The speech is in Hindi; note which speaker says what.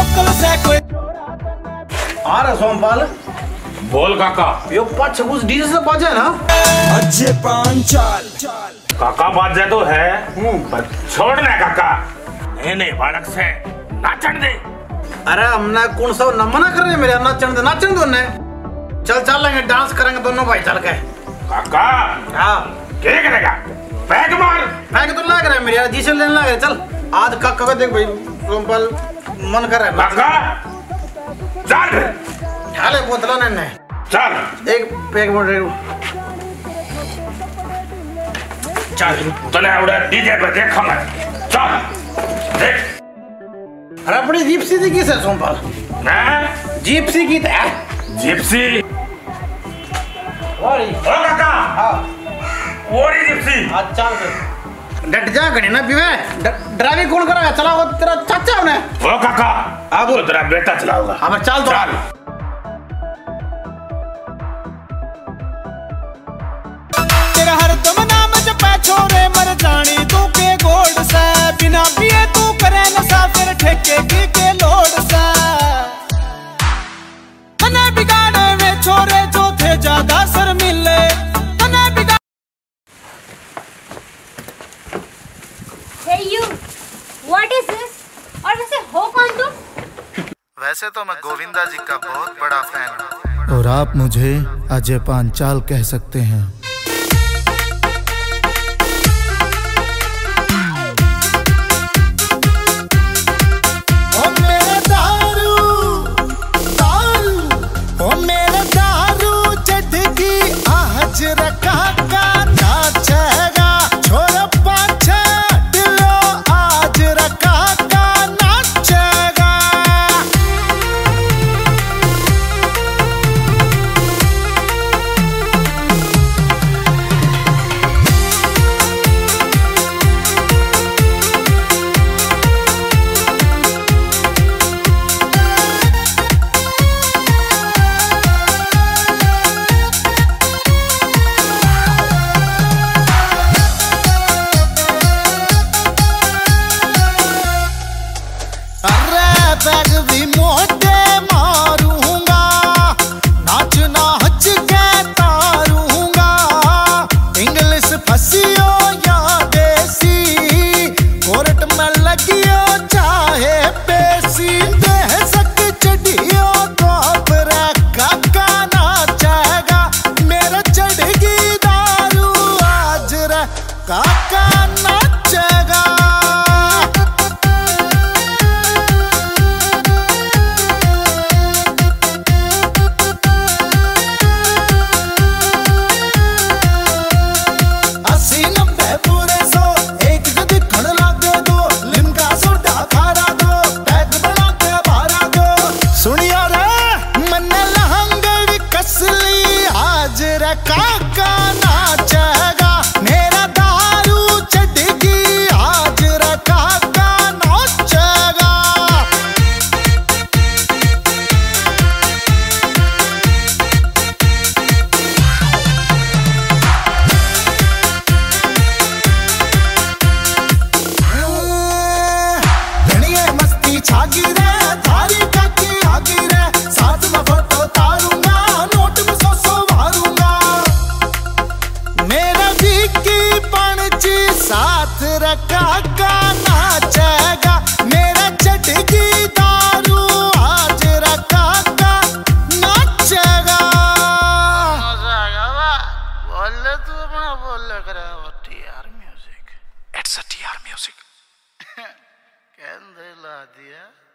Speaker 1: लोकल से कोई
Speaker 2: आ रहा सोमपाल।
Speaker 3: बोल काका।
Speaker 2: यो पाँच कुछ डीजे से बाजे ना
Speaker 1: अजय पांचाल।
Speaker 3: काका बाजे तो है पर छोड़ना काका। नहीं बालक से नाचन दे।
Speaker 2: अरे हमने कौन सा नमना कर रहे मेरे नाचन दो ने। चल चल लेंगे डांस करेंगे दोनों भाई चल के।
Speaker 3: काका
Speaker 2: हाँ
Speaker 3: क्या करेगा? पैक मार।
Speaker 2: पैक तो लग रहा है मेरे यार जी से लेने लग रहे। चल आज काका को देख भाई सोमपाल मन कर रहा है
Speaker 3: काका चल
Speaker 2: हाले बोतला ने
Speaker 3: चल
Speaker 2: एक पैक बोल
Speaker 3: चल तले उड़ा डीजे पे देखा मैं। चल देख।
Speaker 2: अरे अपनी जीप्सी थी किस है सोमपाल?
Speaker 3: मैं
Speaker 2: जीप्सी की है
Speaker 3: जिप्सी।
Speaker 2: ओरी
Speaker 3: ओ काका
Speaker 2: हाँ
Speaker 3: ओरी जिप्सी।
Speaker 2: आज चल फिर डट जा गणी ना पीवे। ड्राइविंग कौन करेगा? चला वो तेरा चाचा है।
Speaker 3: ओ काका अब वो तेरा बेटा चलाऊंगा।
Speaker 2: अब चल तो
Speaker 3: चल।
Speaker 1: तेरा हर दम नाम जपे छोरे मर जानी तू के गोल्ड से बिना पिए तू करे नशा फिर ठेके के लोड से तने बिगाड़े में छोरे जो थे ज्यादा सर मिले तने बिगाड़।
Speaker 4: Hey you, what is this? और वैसे हो कौन तुम?
Speaker 5: वैसे तो मैं गोविंदा जी का बहुत बड़ा फैन हूँ
Speaker 6: और आप मुझे अजय पांचाल कह सकते हैं।
Speaker 1: बैग भी मोटे मारूंगा नाचना हज के तारूंगा इंग्लिश फसियो या देसी कोर्ट में लगियो चाहे पेशी देह सक चढ़ियो तो पर काका नाचेगा मेरा चढ़गी दारू आज रे काका नाचेगा। काका नाचेगा मेरा दारू चढ़गी आज रे काका नाचेगा। धनिया मस्ती छागी रे थारी काकी आगी रे साथ में फोटो तारूंगा नोट में सौ मारूंगा मेरा विकी पणची साथ रे काका नाचेगा मेरा चढ़गी दारू आज रे काका नाचेगा।
Speaker 5: बोले तू अपना बोले करे TR music. It's a TR music. कहने ला दिया।